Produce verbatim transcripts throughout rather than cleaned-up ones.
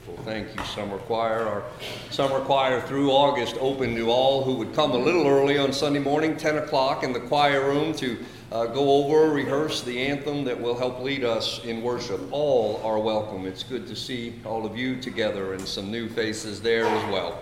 Wonderful. Thank you, Summer Choir. Our Summer Choir through August open to all who would come a little early on Sunday morning, ten o'clock in the choir room to uh, go over, rehearse the anthem that will help lead us in worship. All are welcome. It's good to see all of you together and some new faces there as well.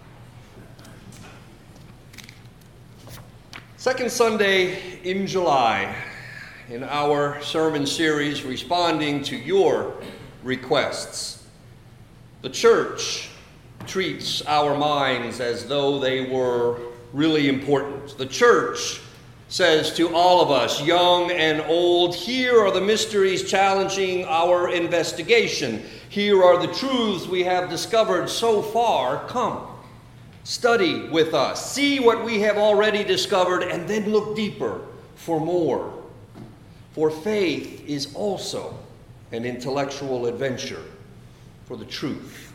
Second Sunday in July, in our sermon series responding to your requests. The church treats our minds as though they were really important. The church says to all of us, young and old, here are the mysteries challenging our investigation. Here are the truths we have discovered so far. Come, study with us. See what we have already discovered and then look deeper for more. For faith is also an intellectual adventure for the truth.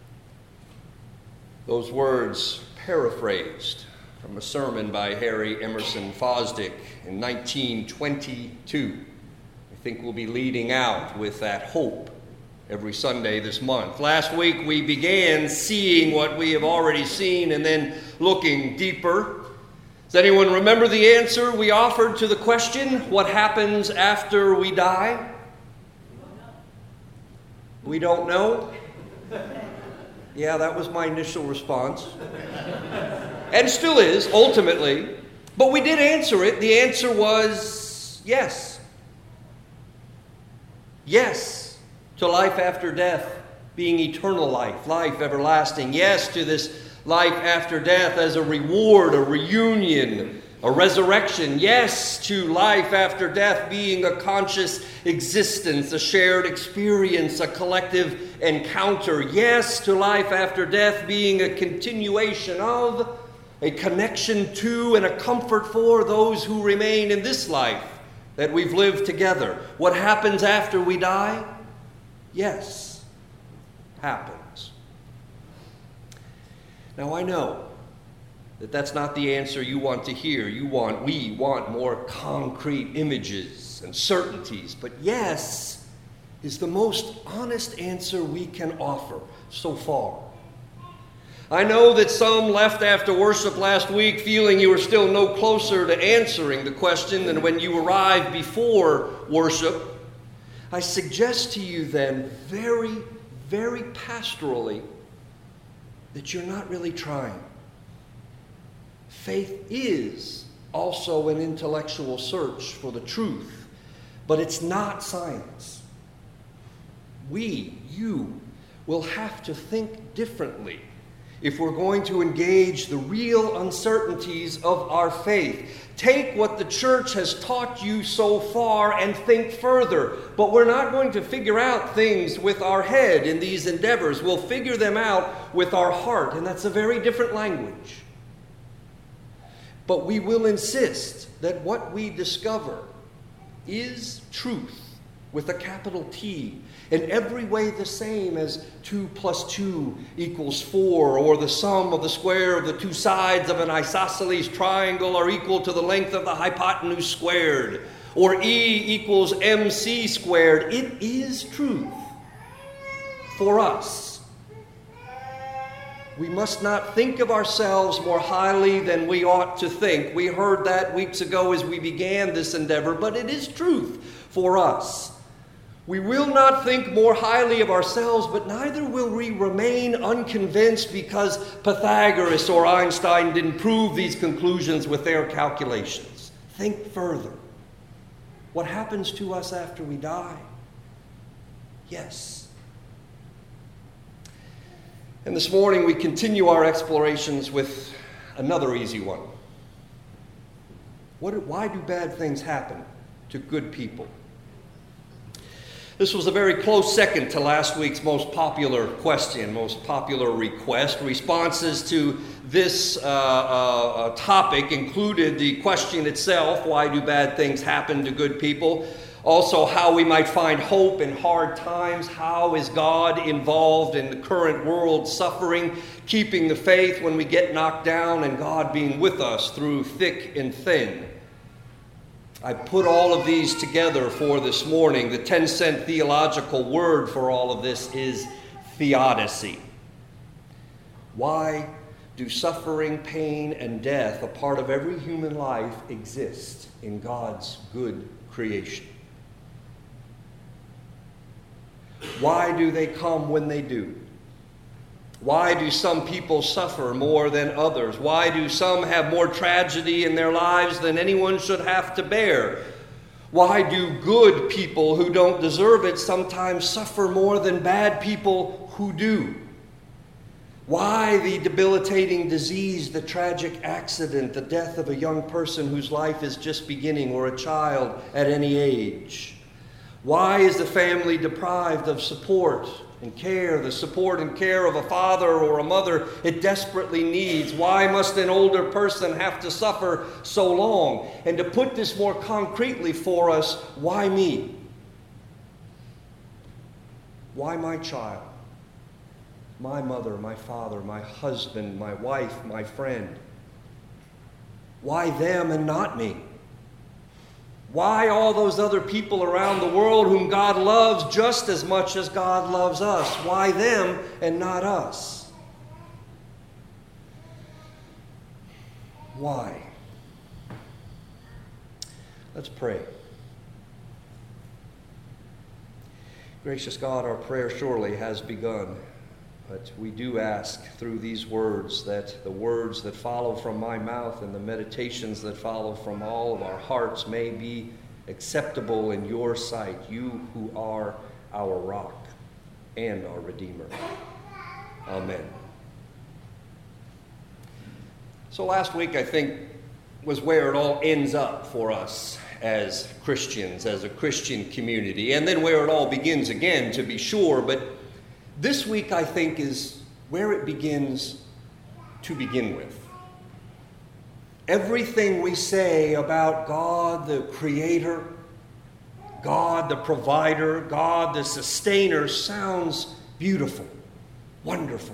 Those words paraphrased from a sermon by Harry Emerson Fosdick in nineteen twenty-two. I think we'll be leading out with that hope every Sunday this month. Last week we began seeing what we have already seen and then looking deeper. Does anyone remember the answer we offered to the question, what happens after we die? We don't know? Yeah, that was my initial response. And still is, ultimately. But we did answer it. The answer was yes. Yes to life after death being eternal life, life everlasting. Yes to this life after death as a reward, a reunion, a resurrection. Yes to life after death being a conscious existence, a shared experience, a collective encounter. Yes to life after death being a continuation of, a connection to, and a comfort for those who remain in this life that we've lived together. What happens after we die? Yes, happens. Now I know that that's not the answer you want to hear. You want, we want more concrete images and certainties. But yes is the most honest answer we can offer so far. I know that some left after worship last week feeling you were still no closer to answering the question than when you arrived before worship. I suggest to you then very, very pastorally that you're not really trying. Faith is also an intellectual search for the truth, but it's not science. We, you, will have to think differently if we're going to engage the real uncertainties of our faith. Take what the church has taught you so far and think further. But we're not going to figure out things with our head in these endeavors. We'll figure them out with our heart, and that's a very different language. But we will insist that what we discover is truth with a capital T, in every way the same as two plus two equals four, or the sum of the square of the two sides of an isosceles triangle are equal to the length of the hypotenuse squared, or E equals mc squared. It is truth for us. We must not think of ourselves more highly than we ought to think. We heard that weeks ago as we began this endeavor, but it is truth for us. We will not think more highly of ourselves, but neither will we remain unconvinced because Pythagoras or Einstein didn't prove these conclusions with their calculations. Think further. What happens to us after we die? Yes. And this morning we continue our explorations with another easy one. What, why do bad things happen to good people? This was a very close second to last week's most popular question, most popular request. Responses to this uh, uh, topic included the question itself, why do bad things happen to good people? Also, how we might find hope in hard times. How is God involved in the current world suffering, keeping the faith when we get knocked down, and God being with us through thick and thin? I put all of these together for this morning. The ten-cent theological word for all of this is theodicy. Why do suffering, pain, and death, a part of every human life, exist in God's good creation? Why do they come when they do? Why do some people suffer more than others? Why do some have more tragedy in their lives than anyone should have to bear? Why do good people who don't deserve it sometimes suffer more than bad people who do? Why the debilitating disease, the tragic accident, the death of a young person whose life is just beginning, or a child at any age? Why is the family deprived of support and care, the support and care of a father or a mother it desperately needs? Why must an older person have to suffer so long? And to put this more concretely for us, why me? Why my child? My mother, my father, my husband, my wife, my friend? Why them and not me? Why all those other people around the world whom God loves just as much as God loves us? Why them and not us? Why? Let's pray. Gracious God, our prayer surely has begun, but we do ask through these words that the words that follow from my mouth and the meditations that follow from all of our hearts may be acceptable in your sight, you who are our rock and our Redeemer. Amen. So last week, I think, was where it all ends up for us as Christians, as a Christian community, and then where it all begins again, to be sure, but this week, I think, is where it begins to begin with. Everything we say about God, the Creator, God, the Provider, God, the Sustainer, sounds beautiful, wonderful,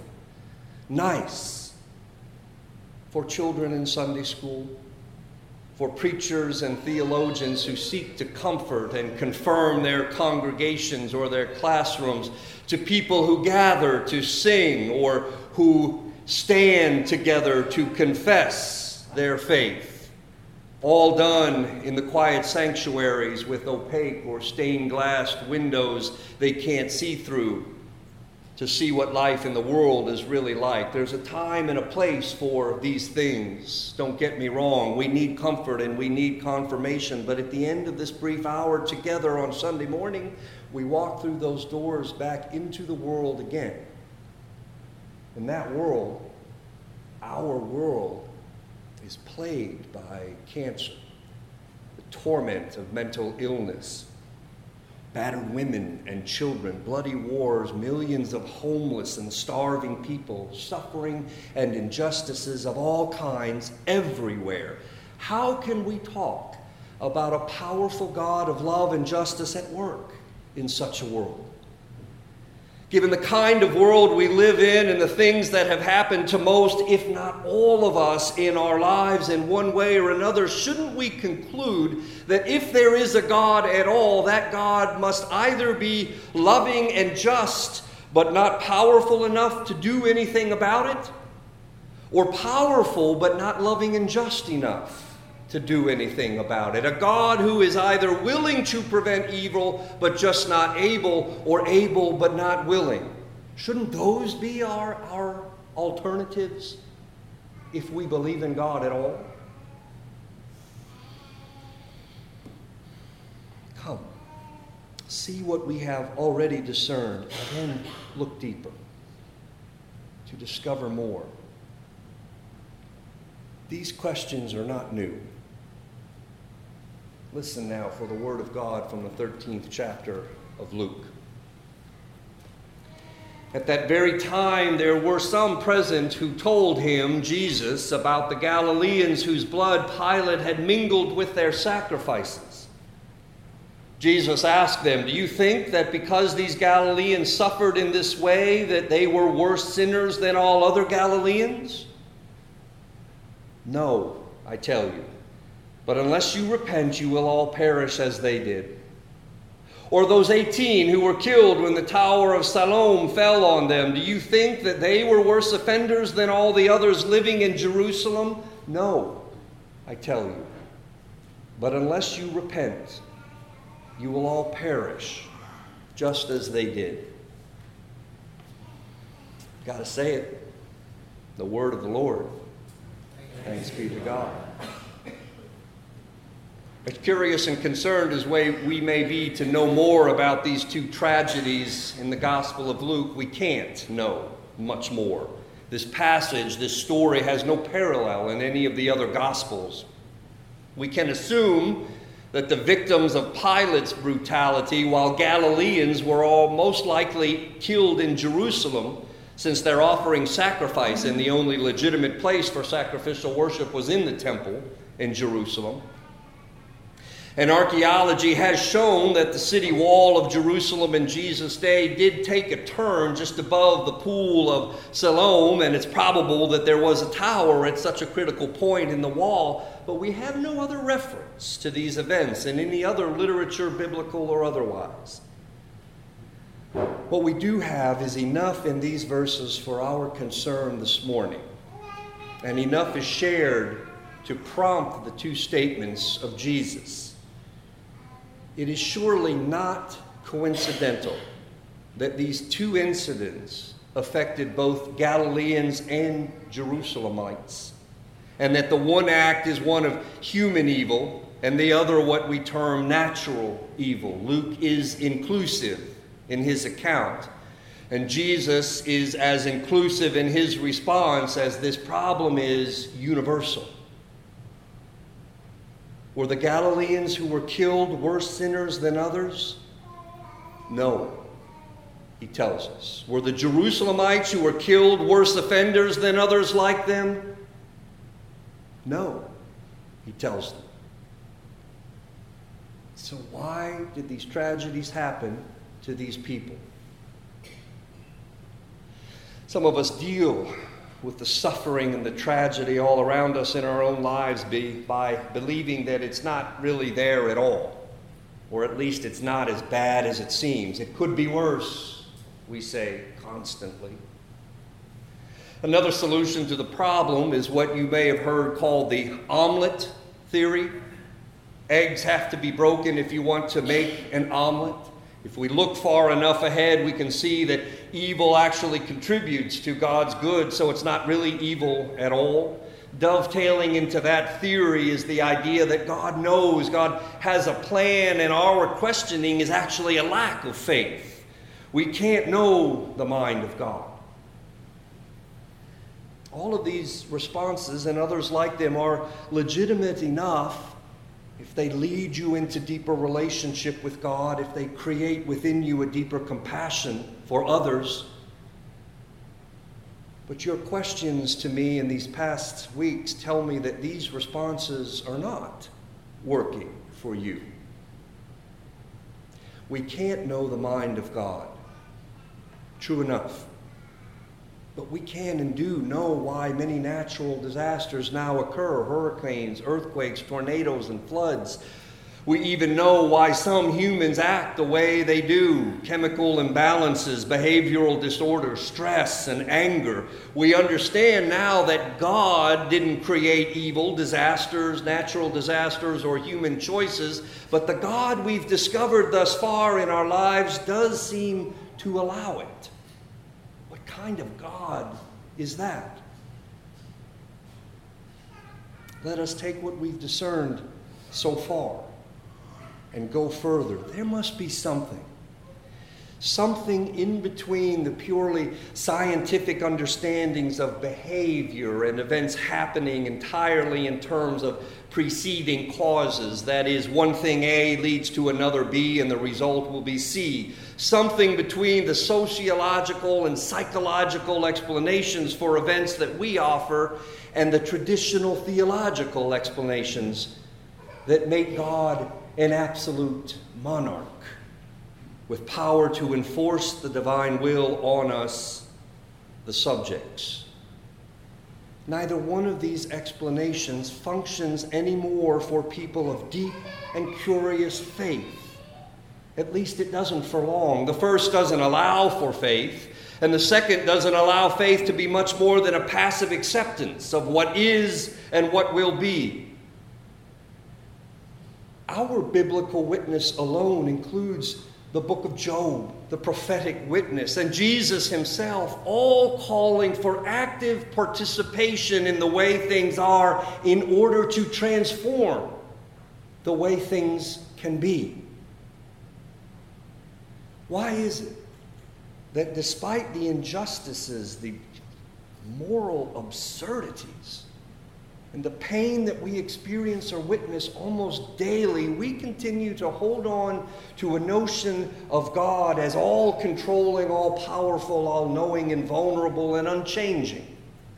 nice for children in Sunday school, for preachers and theologians who seek to comfort and confirm their congregations or their classrooms, to people who gather to sing or who stand together to confess their faith, all done in the quiet sanctuaries with opaque or stained glass windows they can't see through to see what life in the world is really like. There's a time and a place for these things. Don't get me wrong. We need comfort and we need confirmation. But at the end of this brief hour together on Sunday morning, we walk through those doors back into the world again. And that world, our world, is plagued by cancer, the torment of mental illness, battered women and children, bloody wars, millions of homeless and starving people, suffering and injustices of all kinds everywhere. How can we talk about a powerful God of love and justice at work in such a world? Given the kind of world we live in and the things that have happened to most, if not all of us in our lives in one way or another, shouldn't we conclude that if there is a God at all, that God must either be loving and just, but not powerful enough to do anything about it, or powerful but not loving and just enough to do anything about it? A God who is either willing to prevent evil but just not able, or able but not willing. Shouldn't those be our, our alternatives if we believe in God at all? Come, see what we have already discerned, and then look deeper to discover more. These questions are not new. Listen now for the word of God from the thirteenth chapter of Luke. At that very time, there were some present who told him, Jesus, about the Galileans whose blood Pilate had mingled with their sacrifices. Jesus asked them, "Do you think that because these Galileans suffered in this way, that they were worse sinners than all other Galileans? No, I tell you. But unless you repent, you will all perish as they did. Or those eighteen who were killed when the Tower of Siloam fell on them, do you think that they were worse offenders than all the others living in Jerusalem? No, I tell you. But unless you repent, you will all perish, just as they did. Got to say it. The word of the Lord. Thanks be to God. As curious and concerned as we may be to know more about these two tragedies in the Gospel of Luke, we can't know much more. This passage, this story, has no parallel in any of the other Gospels. We can assume that the victims of Pilate's brutality, while Galileans were all most likely killed in Jerusalem, since they're offering sacrifice and the only legitimate place for sacrificial worship was in the temple in Jerusalem. And archaeology has shown that the city wall of Jerusalem in Jesus' day did take a turn just above the pool of Siloam, and it's probable that there was a tower at such a critical point in the wall, but we have no other reference to these events in any other literature, biblical or otherwise. What we do have is enough in these verses for our concern this morning, and enough is shared to prompt the two statements of Jesus. It is surely not coincidental that these two incidents affected both Galileans and Jerusalemites, and that the one act is one of human evil and the other what we term natural evil. Luke is inclusive in his account, and Jesus is as inclusive in his response as this problem is universal. Were the Galileans who were killed worse sinners than others? No, he tells us. Were the Jerusalemites who were killed worse offenders than others like them? No, he tells them. So why did these tragedies happen to these people? Some of us deal with the suffering and the tragedy all around us in our own lives be, by believing that it's not really there at all, or at least it's not as bad as it seems. It could be worse, we say constantly. Another solution to the problem is what you may have heard called the omelet theory. Eggs have to be broken if you want to make an omelet. If we look far enough ahead, we can see that evil actually contributes to God's good, so it's not really evil at all. Dovetailing into that theory is the idea that God knows, God has a plan, and our questioning is actually a lack of faith. We can't know the mind of God. All of these responses and others like them are legitimate enough if they lead you into deeper relationship with God, if they create within you a deeper compassion for others. But your questions to me in these past weeks tell me that these responses are not working for you. We can't know the mind of God. True enough. But we can and do know why many natural disasters now occur: hurricanes, earthquakes, tornadoes, and floods. We even know why some humans act the way they do: chemical imbalances, behavioral disorders, stress, and anger. We understand now that God didn't create evil, disasters, natural disasters, or human choices, but the God we've discovered thus far in our lives does seem to allow it. What kind of God is that? Let us take what we've discerned so far and go further. There must be something. Something in between the purely scientific understandings of behavior and events happening entirely in terms of preceding causes. That is, one thing A leads to another B, and the result will be C. Something between the sociological and psychological explanations for events that we offer and the traditional theological explanations that make God an absolute monarch with power to enforce the divine will on us, the subjects. Neither one of these explanations functions anymore for people of deep and curious faith. At least it doesn't for long. The first doesn't allow for faith, and the second doesn't allow faith to be much more than a passive acceptance of what is and what will be. Our biblical witness alone includes the book of Job, the prophetic witness, and Jesus himself, all calling for active participation in the way things are in order to transform the way things can be. Why is it that despite the injustices, the moral absurdities, and the pain that we experience or witness almost daily, we continue to hold on to a notion of God as all-controlling, all-powerful, all-knowing, invulnerable, and unchanging?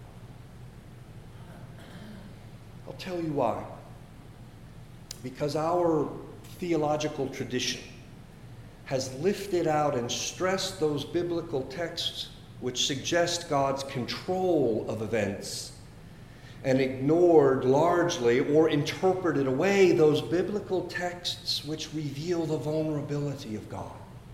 I'll tell you why. Because our theological tradition has lifted out and stressed those biblical texts which suggest God's control of events, and ignored largely or interpreted away those biblical texts which reveal the vulnerability of God,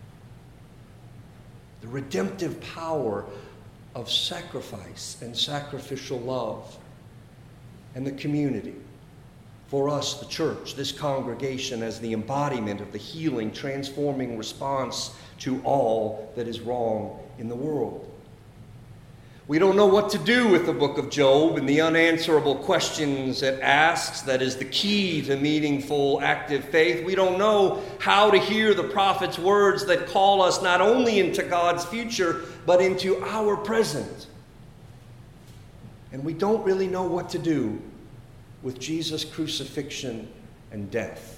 the redemptive power of sacrifice and sacrificial love, and the community. For us, the church, this congregation, as the embodiment of the healing, transforming response to all that is wrong in the world. We don't know what to do with the book of Job and the unanswerable questions it asks that is the key to meaningful, active faith. We don't know how to hear the prophet's words that call us not only into God's future, but into our present. And we don't really know what to do with Jesus' crucifixion and death.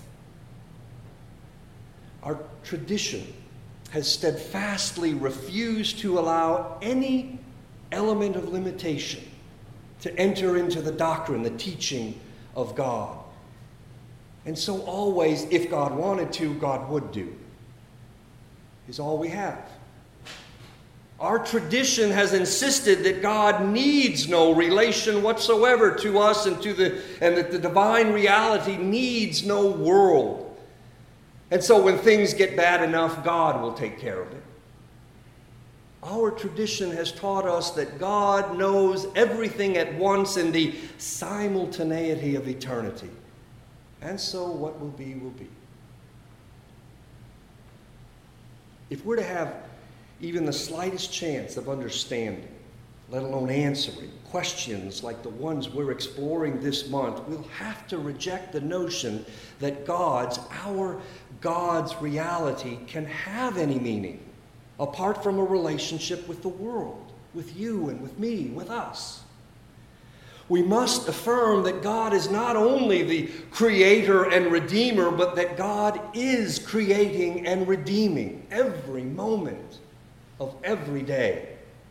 Our tradition has steadfastly refused to allow any element of limitation to enter into the doctrine, the teaching of God. And so always, if God wanted to, God would do, is all we have. Our tradition has insisted that God needs no relation whatsoever to us and to the and that the divine reality needs no world. And so when things get bad enough, God will take care of it. Our tradition has taught us that God knows everything at once in the simultaneity of eternity. And so what will be, will be. If we're to have even the slightest chance of understanding, let alone answering, questions like the ones we're exploring this month, we'll have to reject the notion that God's, our God's reality can have any meaning apart from a relationship with the world, with you and with me, with us. We must affirm that God is not only the creator and redeemer, but that God is creating and redeeming every moment of every day,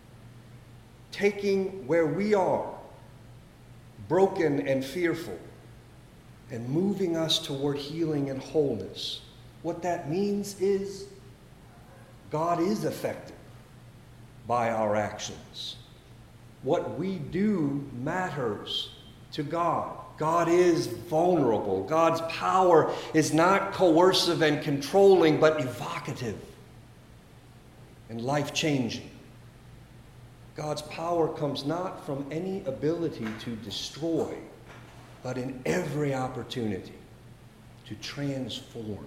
taking where we are, broken and fearful, and moving us toward healing and wholeness. What that means is God is affected by our actions. What we do matters to God. God is vulnerable. God's power is not coercive and controlling, but evocative and life-changing. God's power comes not from any ability to destroy, but in every opportunity to transform.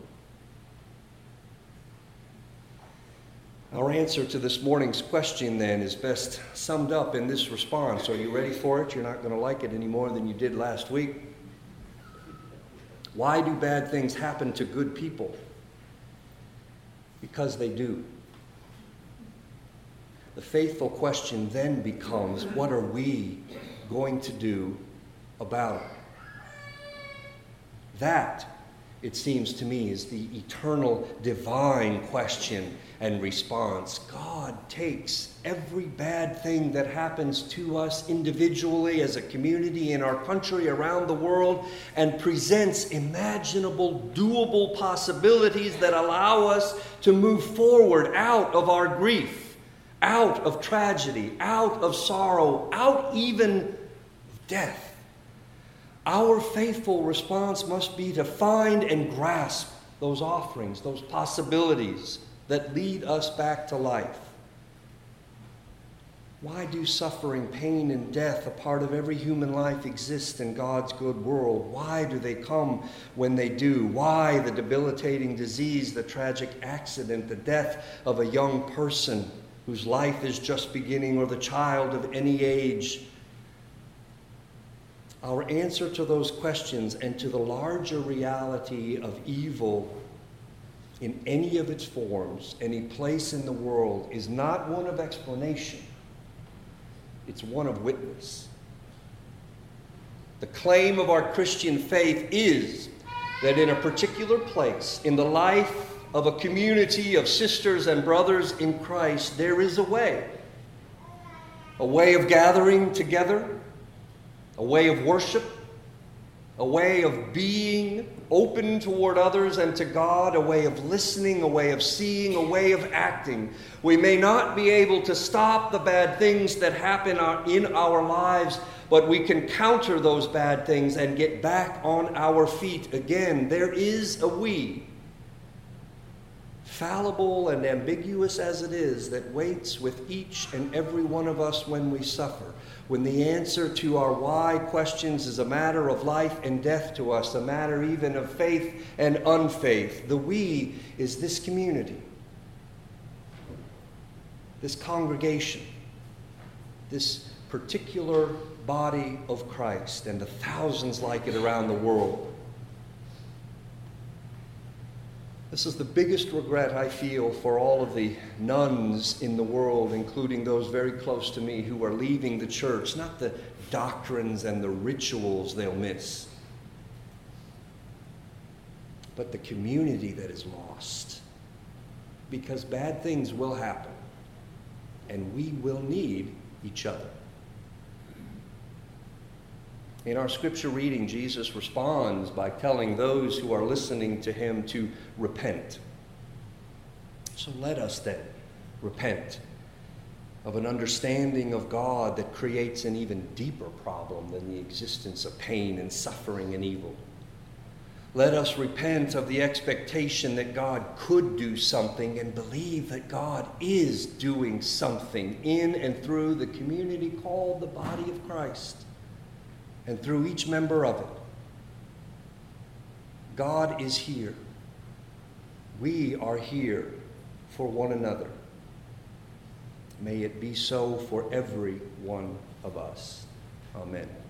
Our answer to this morning's question, then, is best summed up in this response. Are you ready for it? You're not going to like it any more than you did last week. Why do bad things happen to good people? Because they do. The faithful question then becomes, what are we going to do about it? That, it seems to me, is the eternal divine question and response. God takes every bad thing that happens to us individually, as a community, in our country, around the world, and presents imaginable, doable possibilities that allow us to move forward out of our grief, out of tragedy, out of sorrow, out even of death. Our faithful response must be to find and grasp those offerings, those possibilities that lead us back to life? Why do suffering, pain, and death, a part of every human life, exist in God's good world? Why do they come when they do? Why the debilitating disease, the tragic accident, the death of a young person whose life is just beginning, or the child of any age? Our answer to those questions and to the larger reality of evil in any of its forms, any place in the world, is not one of explanation. It's one of witness. The claim of our Christian faith is that in a particular place, in the life of a community of sisters and brothers in Christ, there is a way. A way of gathering together, a way of worship, a way of being open toward others and to God, a way of listening, a way of seeing, a way of acting. We may not be able to stop the bad things that happen in our lives, but we can counter those bad things and get back on our feet again. There is a we, fallible and ambiguous as it is, that waits with each and every one of us when we suffer. When the answer to our why questions is a matter of life and death to us, a matter even of faith and unfaith. The we is this community, this congregation, this particular body of Christ, and the thousands like it around the world. This is the biggest regret I feel for all of the nuns in the world, including those very close to me who are leaving the church. Not the doctrines and the rituals they'll miss, but the community that is lost. Because bad things will happen, and we will need each other. In our scripture reading, Jesus responds by telling those who are listening to him to repent. So let us then repent of an understanding of God that creates an even deeper problem than the existence of pain and suffering and evil. Let us repent of the expectation that God could do something and believe that God is doing something in and through the community called the body of Christ, and through each member of it. God is here. We are here for one another. May it be so for every one of us. Amen.